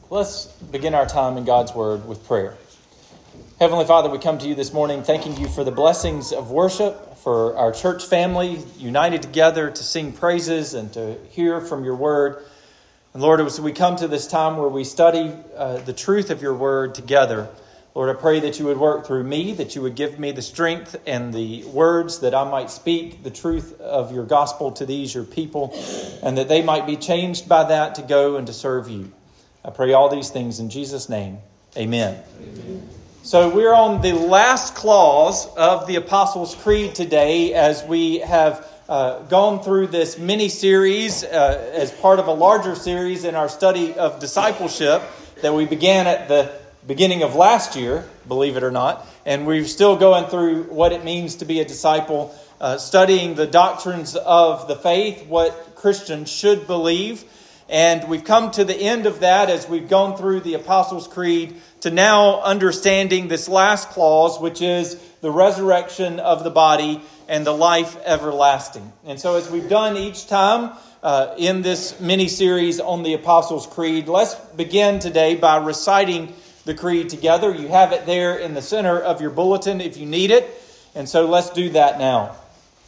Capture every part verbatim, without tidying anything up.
Let's begin our time in God's Word with prayer. Heavenly Father, we come to you this morning thanking you for the blessings of worship, for our church family united together to sing praises and to hear from your Word. And Lord, as we come to this time where we study uh, the truth of your Word together, Lord, I pray that you would work through me, that you would give me the strength and the words that I might speak the truth of your gospel to these, your people, and that they might be changed by that to go and to serve you. I pray all these things in Jesus' name. Amen. Amen. So we're on the last clause of the Apostles' Creed today as we have uh, gone through this mini-series uh, as part of a larger series in our study of discipleship that we began at the beginning of last year, believe it or not. And we're still going through what it means to be a disciple, uh, studying the doctrines of the faith, what Christians should believe. And we've come to the end of that as we've gone through the Apostles' Creed to now understanding this last clause, which is the resurrection of the body and the life everlasting. And so as we've done each time uh, in this mini-series on the Apostles' Creed, let's begin today by reciting the Creed together. You have it there in the center of your bulletin if you need it. And so let's do that now.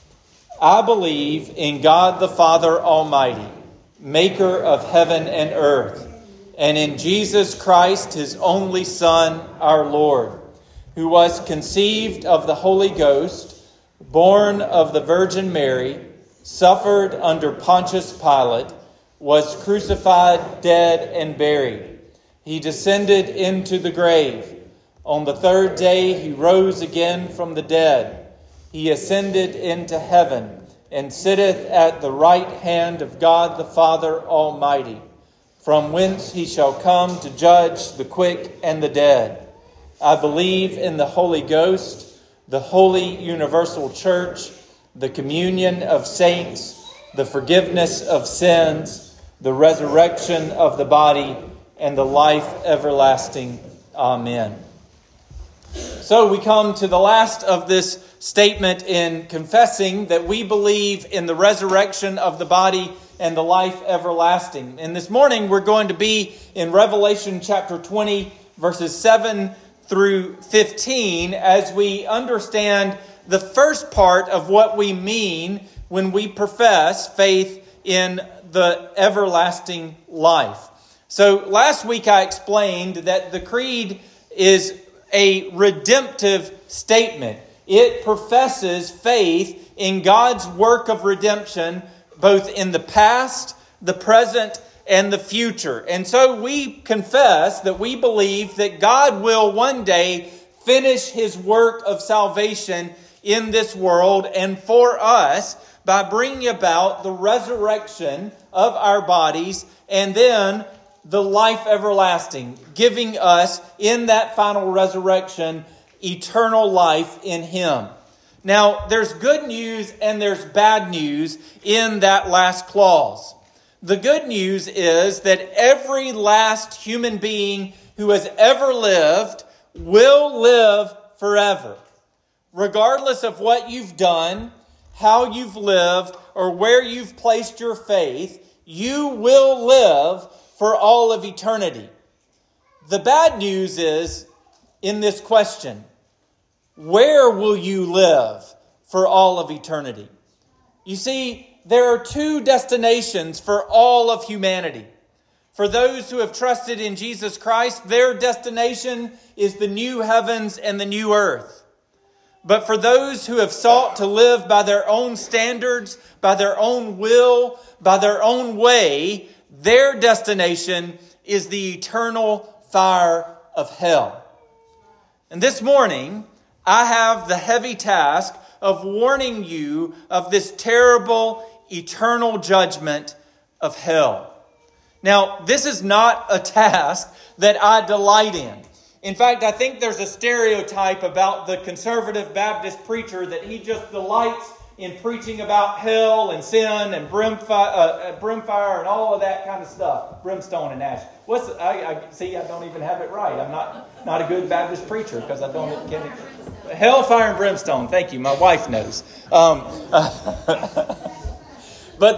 I believe in God the Father Almighty, maker of heaven and earth, and in Jesus Christ, his only Son, our Lord, who was conceived of the Holy Ghost, born of the Virgin Mary, suffered under Pontius Pilate, was crucified, dead, and buried. He descended into the grave. On the third day he rose again from the dead. He ascended into heaven, and sitteth at the right hand of God the Father Almighty, from whence he shall come to judge the quick and the dead. I believe in the Holy Ghost, the holy universal church, the communion of saints, the forgiveness of sins, the resurrection of the body, and the life everlasting. Amen. So we come to the last of this statement in confessing that we believe in the resurrection of the body and the life everlasting. And this morning we're going to be in Revelation chapter twenty, verses seven through fifteen, as we understand the first part of what we mean when we profess faith in the everlasting life. So last week I explained that the creed is a redemptive statement. It professes faith in God's work of redemption, both in the past, the present, and the future. And so we confess that we believe that God will one day finish his work of salvation in this world and for us by bringing about the resurrection of our bodies and then the life everlasting, giving us in that final resurrection eternal life in him. Now, there's good news and there's bad news in that last clause. The good news is that every last human being who has ever lived will live forever. Regardless of what you've done, how you've lived, or where you've placed your faith, you will live for all of eternity. The bad news is in this question: where will you live for all of eternity? You see, there are two destinations for all of humanity. For those who have trusted in Jesus Christ, their destination is the new heavens and the new earth. But for those who have sought to live by their own standards, by their own will, by their own way, their destination is the eternal fire of hell. And this morning, I have the heavy task of warning you of this terrible eternal judgment of hell. Now, this is not a task that I delight in. In fact, I think there's a stereotype about the conservative Baptist preacher that he just delights in preaching about hell and sin and brimfire, uh, brimfire and all of that kind of stuff. Brimstone and ash. What's the, I, I see? I don't even have it right. I'm not not a good Baptist preacher because I don't get it. Hellfire and brimstone. Thank you. My wife knows. Um, uh, but the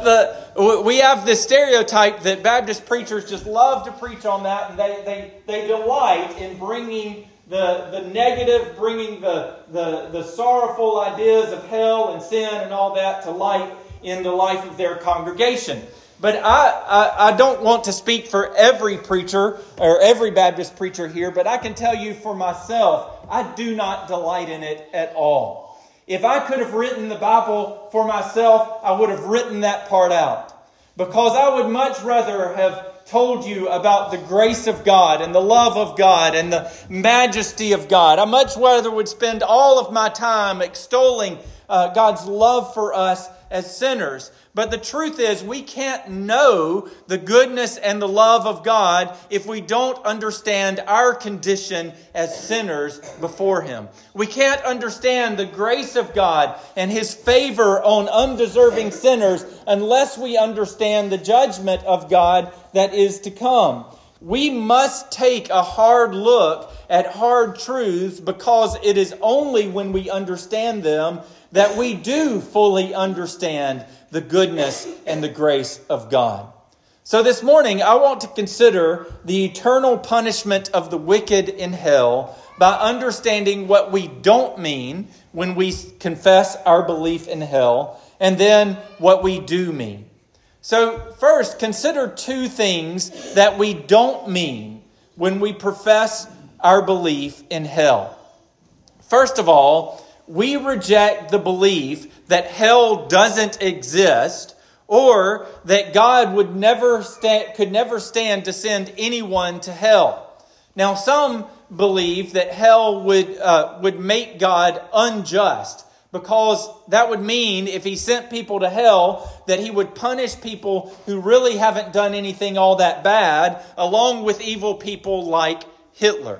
we have this stereotype that Baptist preachers just love to preach on that, and they, they, they delight in bringing the, the negative, bringing the, the, the sorrowful ideas of hell and sin and all that to light in the life of their congregation. But I, I, I don't want to speak for every preacher or every Baptist preacher here, but I can tell you for myself, I do not delight in it at all. If I could have written the Bible for myself, I would have written that part out. Because I would much rather have told you about the grace of God and the love of God and the majesty of God. I much rather would spend all of my time extolling uh, God's love for us as sinners. But the truth is, we can't know the goodness and the love of God if we don't understand our condition as sinners before Him. We can't understand the grace of God and His favor on undeserving sinners unless we understand the judgment of God that is to come. We must take a hard look at hard truths, because it is only when we understand them that we do fully understand the goodness and the grace of God. So this morning, I want to consider the eternal punishment of the wicked in hell by understanding what we don't mean when we confess our belief in hell, and then what we do mean. So first, consider two things that we don't mean when we profess our belief in hell. First of all, we reject the belief that hell doesn't exist, or that God would never sta- could never stand to send anyone to hell. Now, some believe that hell would uh, would make God unjust, because that would mean if He sent people to hell, that He would punish people who really haven't done anything all that bad, along with evil people like Hitler.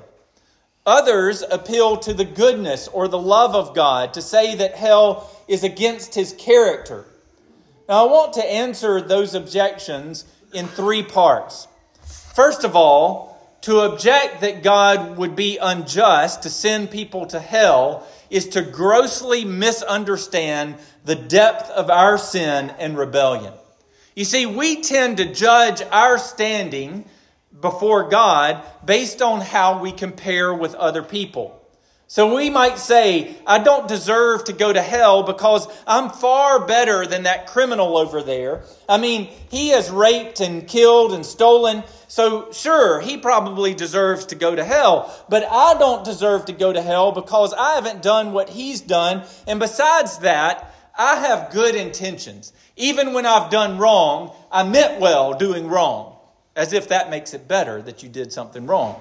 Others appeal to the goodness or the love of God to say that hell is against His character. Now, I want to answer those objections in three parts. First of all, to object that God would be unjust to send people to hell is to grossly misunderstand the depth of our sin and rebellion. You see, we tend to judge our standing before God based on how we compare with other people. So we might say, I don't deserve to go to hell because I'm far better than that criminal over there. I mean, he has raped and killed and stolen. So sure, he probably deserves to go to hell. But I don't deserve to go to hell because I haven't done what he's done. And besides that, I have good intentions. Even when I've done wrong, I meant well doing wrong. As if that makes it better that you did something wrong.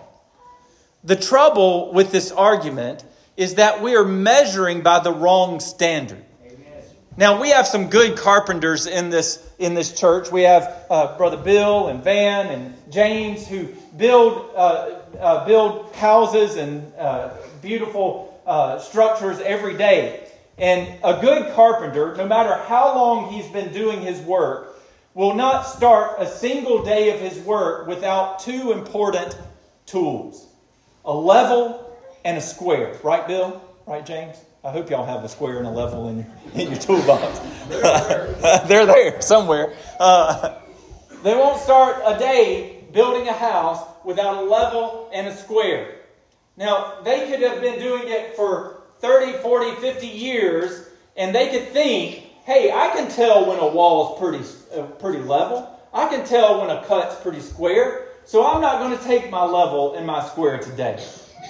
The trouble with this argument is that we are measuring by the wrong standard. Amen. Now, we have some good carpenters in this in this church. We have uh, Brother Bill and Van and James who build uh, uh, build houses and uh, beautiful uh, structures every day. And a good carpenter, no matter how long he's been doing his work, will not start a single day of his work without two important tools. A level and a square. Right, Bill? Right, James? I hope y'all have a square and a level in your, in your toolbox. They're there. They're there somewhere. Uh, they won't start a day building a house without a level and a square. Now, they could have been doing it for thirty, forty, fifty years, and they could think, hey, I can tell when a wall's pretty uh, pretty level. I can tell when a cut's pretty square. So I'm not going to take my level and my square today.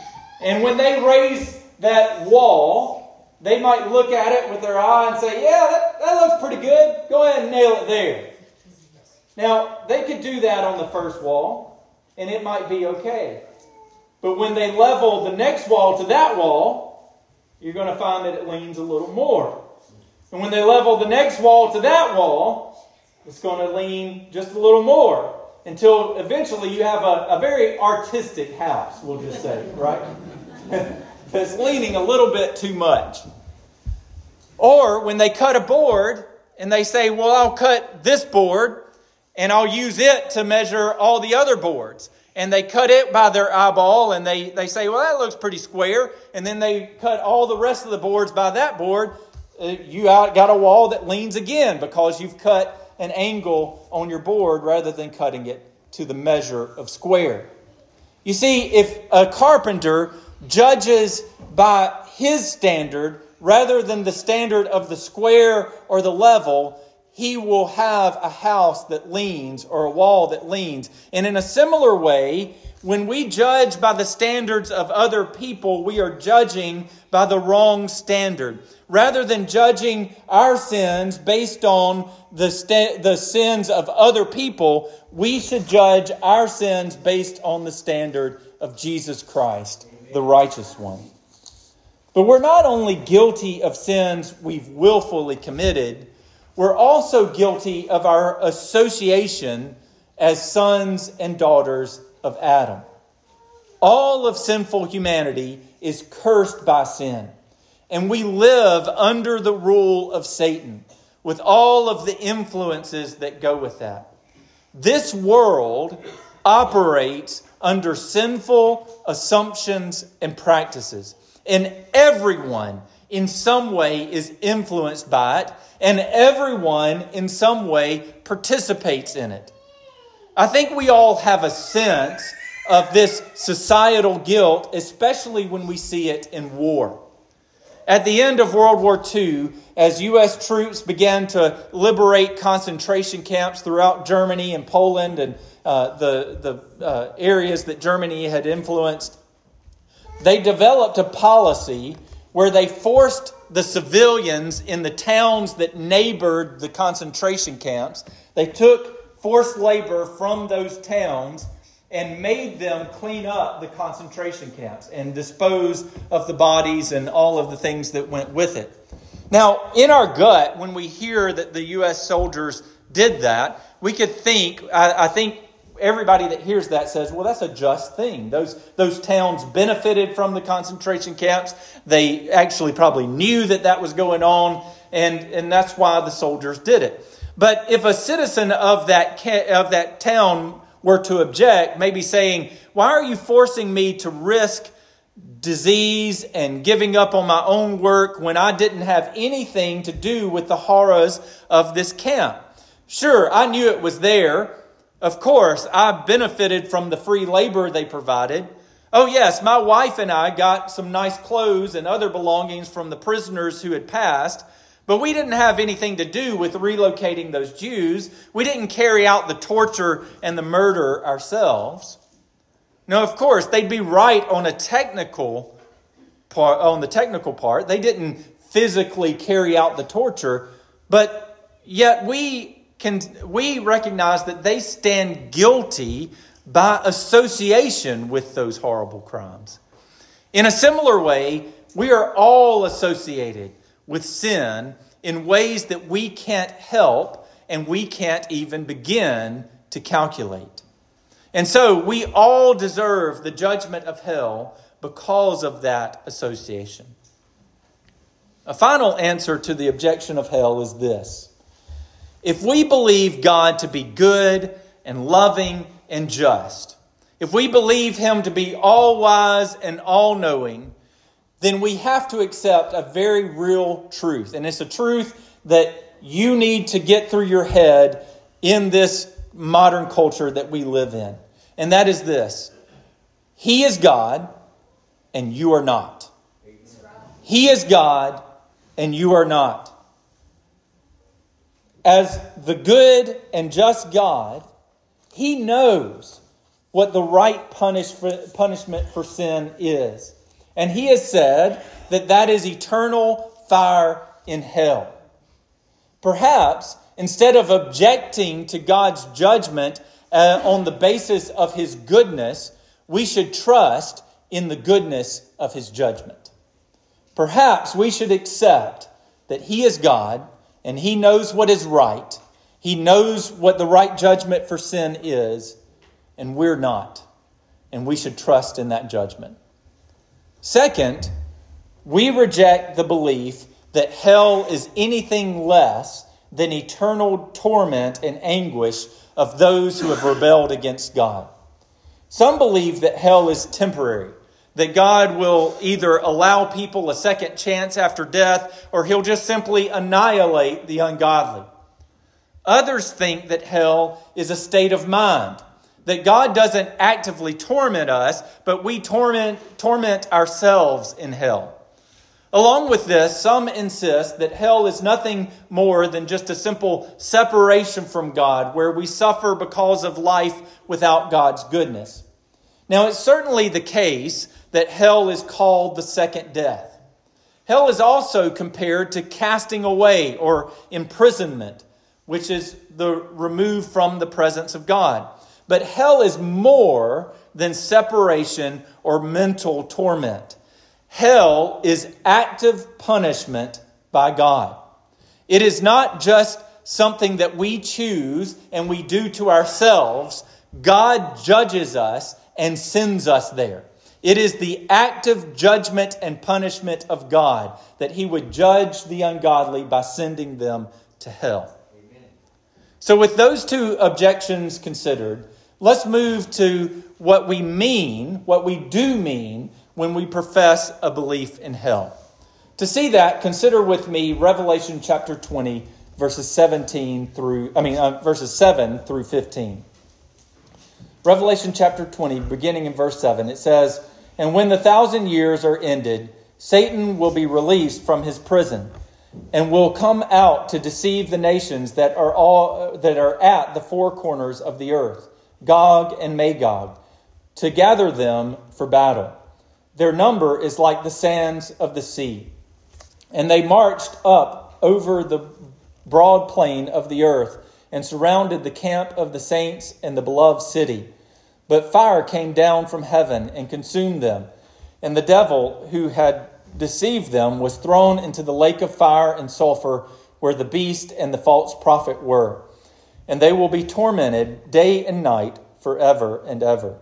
And when they raise that wall, they might look at it with their eye and say, yeah, that, that looks pretty good. Go ahead and nail it there. Now, they could do that on the first wall, and it might be okay. But when they level the next wall to that wall, you're going to find that it leans a little more. And when they level the next wall to that wall, it's going to lean just a little more. Until eventually you have a, a very artistic house, we'll just say, right? That's leaning a little bit too much. Or when they cut a board and they say, well, I'll cut this board and I'll use it to measure all the other boards. And they cut it by their eyeball and they, they say, well, that looks pretty square. And then they cut all the rest of the boards by that board. You got a wall that leans again because you've cut an angle on your board rather than cutting it to the measure of square. You see, if a carpenter judges by his standard rather than the standard of the square or the level, he will have a house that leans or a wall that leans. And in a similar way, when we judge by the standards of other people, we are judging by the wrong standard. Rather than judging our sins based on the, sta- the sins of other people, we should judge our sins based on the standard of Jesus Christ, the righteous one. But we're not only guilty of sins we've willfully committed, we're also guilty of our association as sons and daughters of Adam. All of sinful humanity is cursed by sin. And we live under the rule of Satan with all of the influences that go with that. This world operates under sinful assumptions and practices. And everyone in some way is influenced by it. And everyone in some way participates in it. I think we all have a sense of this societal guilt, especially when we see it in war. At the end of World War Two, as U S troops began to liberate concentration camps throughout Germany and Poland and uh, the, the uh, areas that Germany had influenced, they developed a policy where they forced the civilians in the towns that neighbored the concentration camps. They took forced labor from those towns and made them clean up the concentration camps and dispose of the bodies and all of the things that went with it. Now, in our gut, when we hear that the U S soldiers did that, we could think, I, I think everybody that hears that says, well, that's a just thing. Those, those towns benefited from the concentration camps. They actually probably knew that that was going on, and, and that's why the soldiers did it. But if a citizen of that of that town were to object, maybe saying, why are you forcing me to risk disease and giving up on my own work when I didn't have anything to do with the horrors of this camp? Sure, I knew it was there. Of course, I benefited from the free labor they provided. Oh yes, my wife and I got some nice clothes and other belongings from the prisoners who had passed. But we didn't have anything to do with relocating those Jews. We didn't carry out the torture and the murder ourselves. Now, of course, they'd be right on a technical part, on the technical part. They didn't physically carry out the torture, but yet we can we recognize that they stand guilty by association with those horrible crimes. In a similar way, we are all associated with sin in ways that we can't help and we can't even begin to calculate. And so we all deserve the judgment of hell because of that association. A final answer to the objection of hell is this. If we believe God to be good and loving and just, if we believe Him to be all-wise and all-knowing, then we have to accept a very real truth. And it's a truth that you need to get through your head in this modern culture that we live in. And that is this. He is God and you are not. He is God and you are not. As the good and just God, He knows what the right punish for, punishment for sin is. And He has said that that is eternal fire in hell. Perhaps, instead of objecting to God's judgment uh, on the basis of His goodness, we should trust in the goodness of His judgment. Perhaps we should accept that He is God and He knows what is right. He knows what the right judgment for sin is, and we're not. And we should trust in that judgment. Second, we reject the belief that hell is anything less than eternal torment and anguish of those who have rebelled against God. Some believe that hell is temporary, that God will either allow people a second chance after death or He'll just simply annihilate the ungodly. Others think that hell is a state of mind, that God doesn't actively torment us, but we torment, torment ourselves in hell. Along with this, some insist that hell is nothing more than just a simple separation from God, where we suffer because of life without God's goodness. Now, it's certainly the case that hell is called the second death. Hell is also compared to casting away or imprisonment, which is the remove from the presence of God. But hell is more than separation or mental torment. Hell is active punishment by God. It is not just something that we choose and we do to ourselves. God judges us and sends us there. It is the active judgment and punishment of God that He would judge the ungodly by sending them to hell. Amen. So with those two objections considered, let's move to what we mean, what we do mean when we profess a belief in hell. To see that, consider with me Revelation chapter twenty, verses seventeen through, I mean, uh, verses seven through fifteen. Revelation chapter twenty, beginning in verse seven, it says, "And when the thousand years are ended, Satan will be released from his prison and will come out to deceive the nations that are all that are at the four corners of the earth, Gog and Magog, to gather them for battle. Their number is like the sands of the sea. And they marched up over the broad plain of the earth and surrounded the camp of the saints and the beloved city. But fire came down from heaven and consumed them. And the devil who had deceived them was thrown into the lake of fire and sulfur, where the beast and the false prophet were. And they will be tormented day and night forever and ever.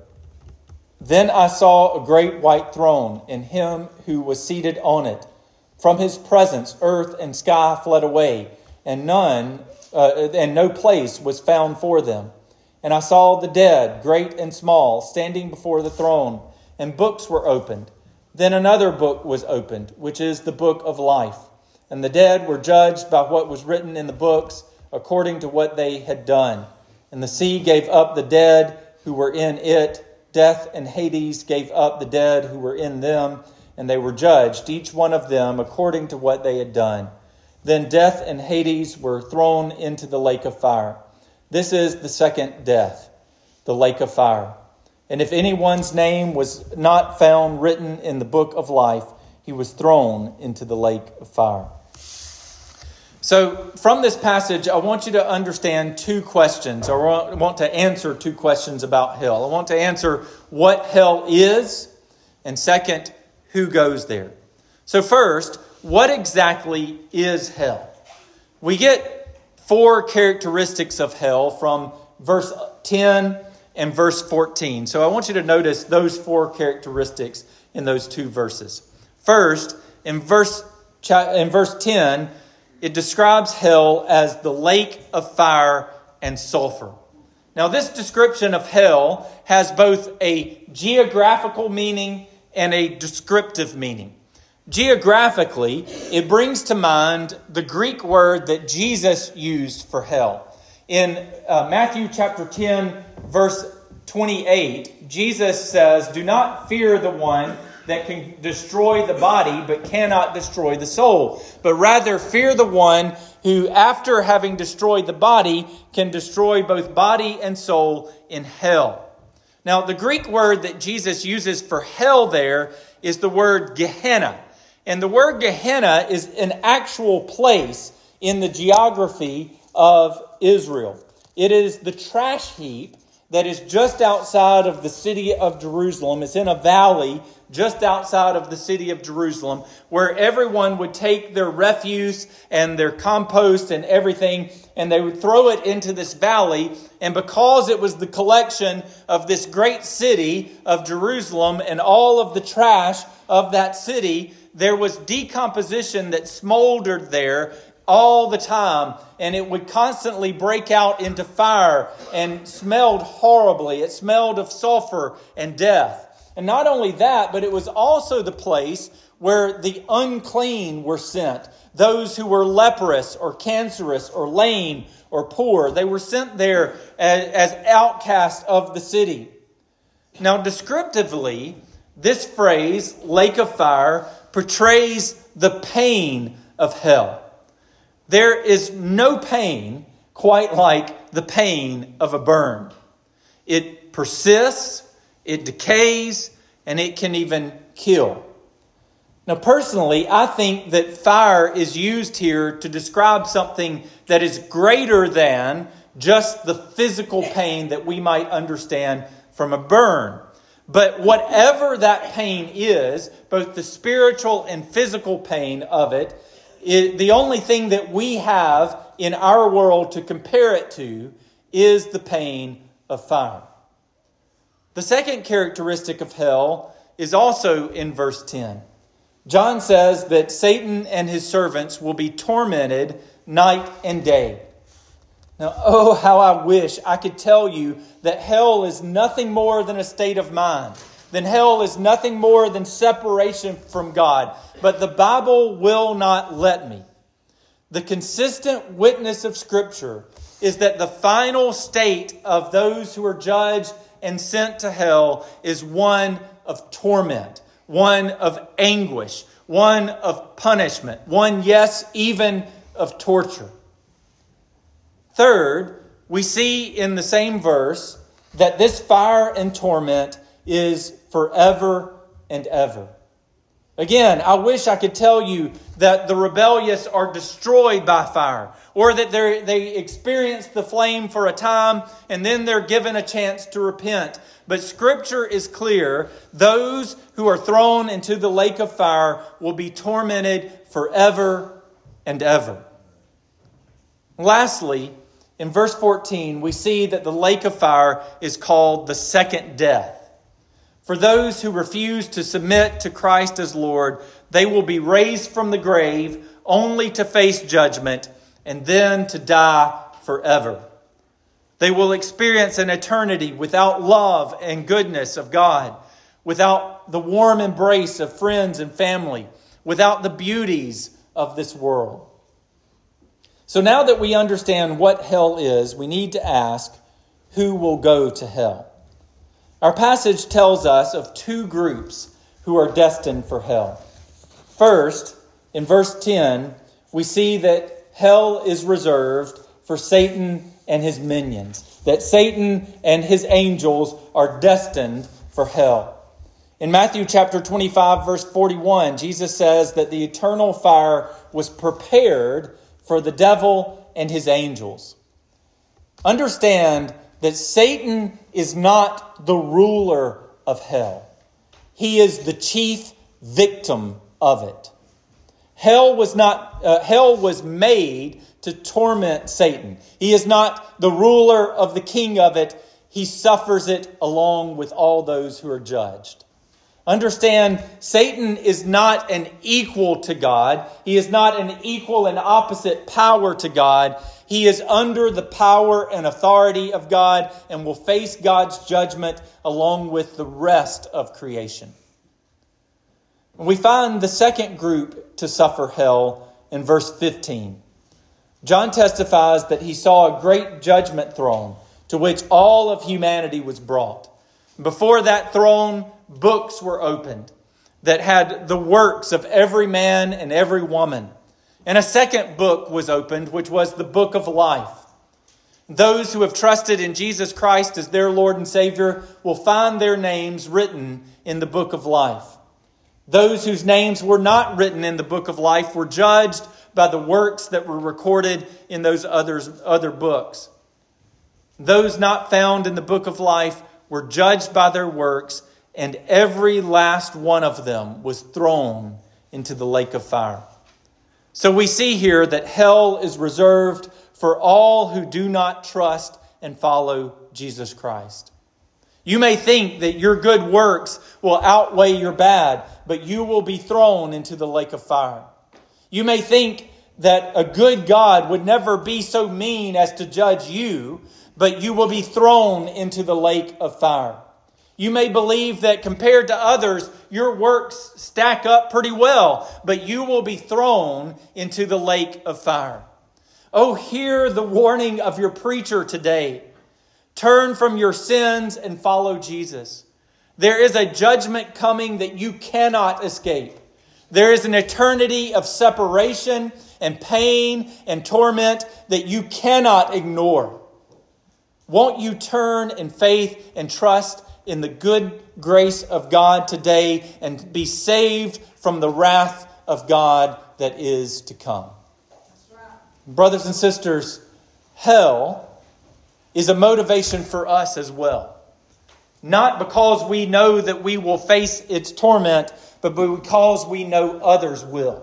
Then I saw a great white throne, and him who was seated on it. From his presence, earth and sky fled away, and none, uh, and no place was found for them. And I saw the dead, great and small, standing before the throne, and books were opened. Then another book was opened, which is the book of life. And the dead were judged by what was written in the books, according to what they had done. And the sea gave up the dead who were in it. Death and Hades gave up the dead who were in them, and they were judged, each one of them according to what they had done. Then death and Hades were thrown into the lake of fire. This is the second death, the lake of fire. And if anyone's name was not found written in the book of life, he was thrown into the lake of fire." So from this passage, I want you to understand two questions, or I want to answer two questions about hell. I want to answer what hell is, and second, who goes there. So first, what exactly is hell? We get four characteristics of hell from verse ten and verse fourteen. So I want you to notice those four characteristics in those two verses. First, in verse, in verse ten, it describes hell as the lake of fire and sulfur. Now, this description of hell has both a geographical meaning and a descriptive meaning. Geographically, it brings to mind the Greek word that Jesus used for hell. In uh, Matthew chapter ten, verse twenty-eight, Jesus says, "Do not fear the one that can destroy the body, but cannot destroy the soul. But rather fear the one who, after having destroyed the body, can destroy both body and soul in hell." Now, the Greek word that Jesus uses for hell there is the word Gehenna. And the word Gehenna is an actual place in the geography of Israel. It is the trash heap that is just outside of the city of Jerusalem. It's in a valley just outside of the city of Jerusalem, where everyone would take their refuse and their compost and everything, and they would throw it into this valley. And because it was the collection of this great city of Jerusalem and all of the trash of that city, there was decomposition that smoldered there all the time, and it would constantly break out into fire and smelled horribly. It smelled of sulfur and death. And not only that, but it was also the place where the unclean were sent. Those who were leprous or cancerous or lame or poor. They were sent there as, as outcasts of the city. Now, descriptively, this phrase, lake of fire, portrays the pain of hell. There is no pain quite like the pain of a burn. It persists, it decays, and it can even kill. Now, personally, I think that fire is used here to describe something that is greater than just the physical pain that we might understand from a burn. But whatever that pain is, both the spiritual and physical pain of it, it, the only thing that we have in our world to compare it to is the pain of fire. The second characteristic of hell is also in verse ten. John says that Satan and his servants will be tormented night and day. Now, oh, how I wish I could tell you that hell is nothing more than a state of mind. Then hell is nothing more than separation from God. But the Bible will not let me. The consistent witness of Scripture is that the final state of those who are judged and sent to hell is one of torment, one of anguish, one of punishment, one, yes, even of torture. Third, we see in the same verse that this fire and torment is forever and ever. Again, I wish I could tell you that the rebellious are destroyed by fire, or that they experience the flame for a time and then they're given a chance to repent. But Scripture is clear. Those who are thrown into the lake of fire will be tormented forever and ever. Lastly, in verse fourteen, we see that the lake of fire is called the second death. For those who refuse to submit to Christ as Lord, they will be raised from the grave only to face judgment and then to die forever. They will experience an eternity without love and goodness of God, without the warm embrace of friends and family, without the beauties of this world. So now that we understand what hell is, we need to ask, who will go to hell? Our passage tells us of two groups who are destined for hell. First, in verse ten, we see that hell is reserved for Satan and his minions, that Satan and his angels are destined for hell. In Matthew chapter twenty-five, verse forty-one, Jesus says that the eternal fire was prepared for the devil and his angels. Understand that Satan is not the ruler of hell. He is the chief victim of it. Hell was not. Uh, hell was made to torment Satan. He is not the ruler of the king of it. He suffers it along with all those who are judged. Understand, Satan is not an equal to God. He is not an equal and opposite power to God. He is under the power and authority of God and will face God's judgment along with the rest of creation. We find the second group to suffer hell in verse fifteen. John testifies that he saw a great judgment throne to which all of humanity was brought. Before that throne, books were opened that had the works of every man and every woman. And a second book was opened, which was the book of life. Those who have trusted in Jesus Christ as their Lord and Savior will find their names written in the book of life. Those whose names were not written in the book of life were judged by the works that were recorded in those others, other books. Those not found in the book of life were judged by their works, and every last one of them was thrown into the lake of fire. So we see here that hell is reserved for all who do not trust and follow Jesus Christ. You may think that your good works will outweigh your bad, but you will be thrown into the lake of fire. You may think that a good God would never be so mean as to judge you, but you will be thrown into the lake of fire. You may believe that compared to others, your works stack up pretty well, but you will be thrown into the lake of fire. Oh, hear the warning of your preacher today. Turn from your sins and follow Jesus. There is a judgment coming that you cannot escape. There is an eternity of separation and pain and torment that you cannot ignore. Won't you turn in faith and trust in the good grace of God today and be saved from the wrath of God that is to come? That's right. Brothers and sisters, hell is a motivation for us as well. Not because we know that we will face its torment, but because we know others will.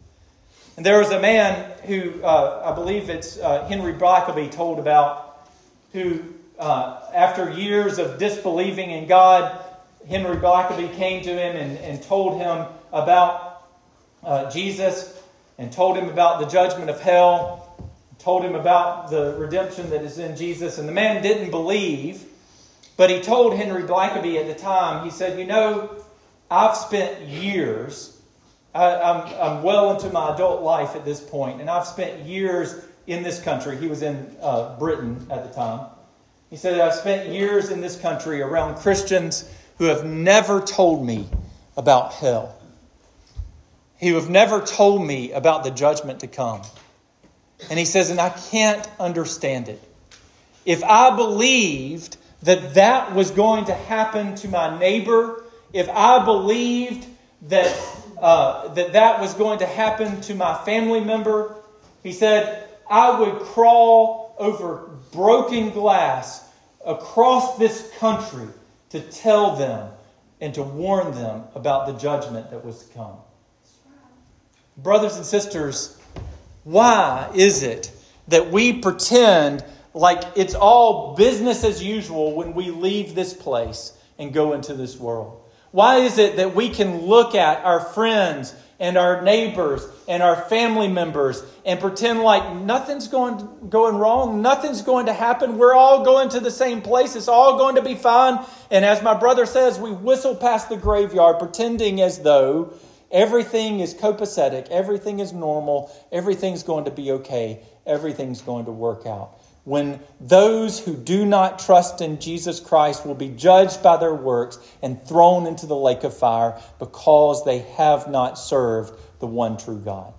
And there was a man who, uh, I believe it's uh, Henry Blackaby told about, who uh, after years of disbelieving in God, Henry Blackaby came to him and, and told him about uh, Jesus and told him about the judgment of hell, told him about the redemption that is in Jesus. And the man didn't believe, but he told Henry Blackaby at the time, he said, you know, I've spent years, I, I'm, I'm well into my adult life at this point, and I've spent years in this country. He was in uh, Britain at the time. He said, I've spent years in this country around Christians who have never told me about hell. Who have never told me about the judgment to come. And he says, and I can't understand it. If I believed that that was going to happen to my neighbor, if I believed that uh, that that was going to happen to my family member, he said, I would crawl over broken glass across this country to tell them and to warn them about the judgment that was to come. Brothers and sisters, why is it that we pretend like it's all business as usual when we leave this place and go into this world? Why is it that we can look at our friends and our neighbors and our family members and pretend like nothing's going, going wrong, nothing's going to happen, we're all going to the same place, it's all going to be fine, and as my brother says, we whistle past the graveyard pretending as though everything is copacetic, everything is normal, everything's going to be okay, everything's going to work out. When those who do not trust in Jesus Christ will be judged by their works and thrown into the lake of fire because they have not served the one true God.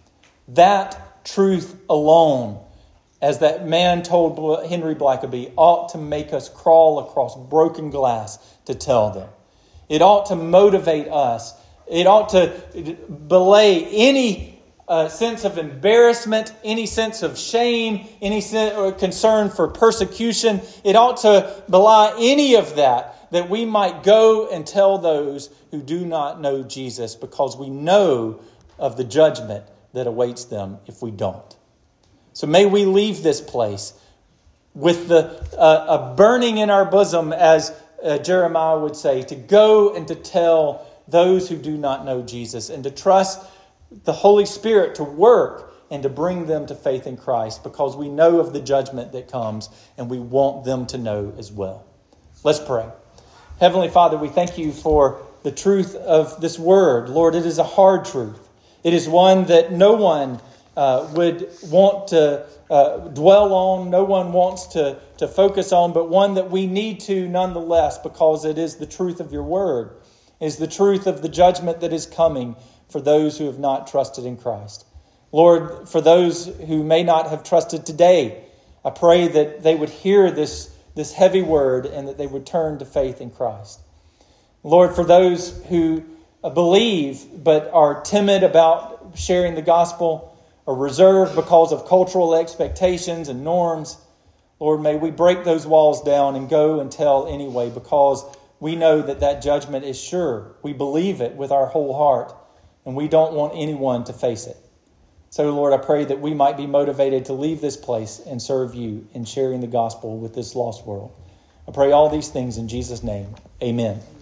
That truth alone, as that man told Henry Blackaby, ought to make us crawl across broken glass to tell them. It ought to motivate us. It ought to belay any Uh, sense of embarrassment, any sense of shame, any sen- or concern for persecution. It ought to belie any of that, that we might go and tell those who do not know Jesus, because we know of the judgment that awaits them if we don't. So may we leave this place with the uh, a burning in our bosom, as uh, Jeremiah would say, to go and to tell those who do not know Jesus, and to trust the Holy Spirit to work and to bring them to faith in Christ, because we know of the judgment that comes and we want them to know as well. Let's pray. Heavenly Father, we thank you for the truth of this word. Lord, it is a hard truth. It is one that no one uh, would want to uh, dwell on, no one wants to, to focus on, but one that we need to nonetheless, because it is the truth of your word. It is the truth of the judgment that is coming for those who have not trusted in Christ. Lord, for those who may not have trusted today, I pray that they would hear this, this heavy word and that they would turn to faith in Christ. Lord, for those who believe but are timid about sharing the gospel or reserved because of cultural expectations and norms, Lord, may we break those walls down and go and tell anyway, because we know that that judgment is sure. We believe it with our whole heart. And we don't want anyone to face it. So, Lord, I pray that we might be motivated to leave this place and serve you in sharing the gospel with this lost world. I pray all these things in Jesus' name. Amen.